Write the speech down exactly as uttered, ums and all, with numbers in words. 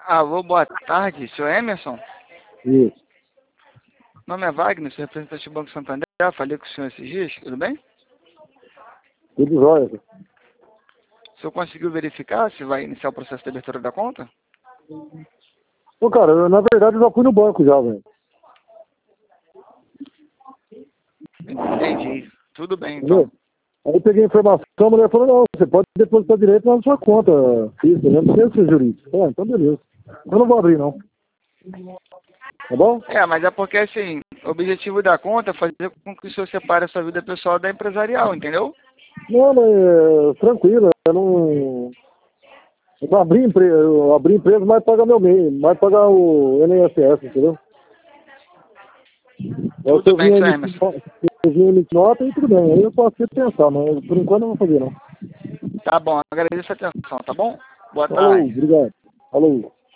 Alô, boa tarde, senhor Emerson? Isso. Meu nome é Wagner, sou representante do Banco Santander. Falei com o senhor esses dias, tudo bem? Tudo jóia. O senhor conseguiu verificar se vai iniciar o processo de abertura da conta? Ô, cara, eu, na verdade eu já fui no banco já, velho. Entendi. Tudo bem, então. Entendeu? Aí eu peguei a informação, a mulher falou, não, você pode depositar direito na sua conta física, né? Não precisa ser jurídico. Ah, então beleza. Eu não vou abrir, não. Tá bom? É, mas é porque, assim, o objetivo da conta é fazer com que o senhor separe a sua vida pessoal da empresarial, entendeu? Não, mas é, tranquilo, eu não... Eu não abri empresa, eu abri empresa, mas pagar meu meio, mais pagar o N S S, entendeu? Eu Tudo tô bem, vindo senhor emitir Emerson. emitir nota e tudo bem. Aí eu posso pensar, mas por enquanto eu não vou fazer, não. Tá bom, agradeço a atenção, tá bom? Boa Falou, tarde. obrigado. Falou.